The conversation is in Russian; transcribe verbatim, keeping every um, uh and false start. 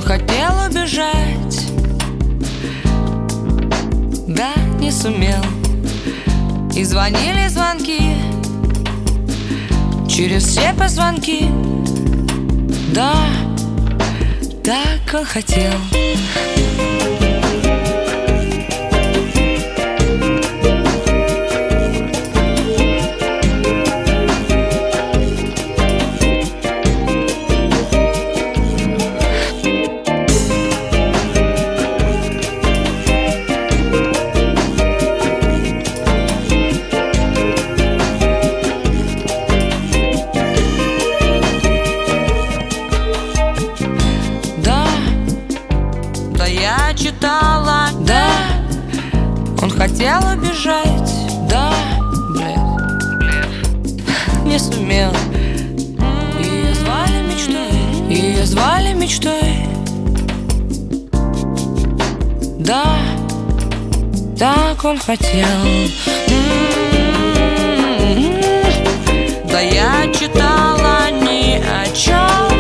хотел убежать, да не сумел. И звонили звонки через все позвонки. Да, так он хотел. Я читала, да, он хотел убежать, да, блядь, не сумел. Ее звали мечтой, ее звали мечтой. Да, так он хотел. Да я читала ни о чем.